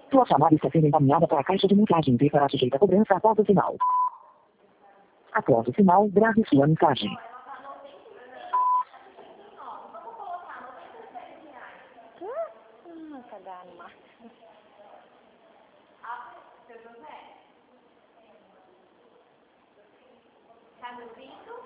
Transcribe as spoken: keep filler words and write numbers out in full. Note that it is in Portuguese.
Sua chamada está sendo encaminhada para a caixa de mensagem e será sujeita a cobrança após o sinal. Após o sinal, grave sua mensagem. Ah, cagando, mas... Tá no vídeo?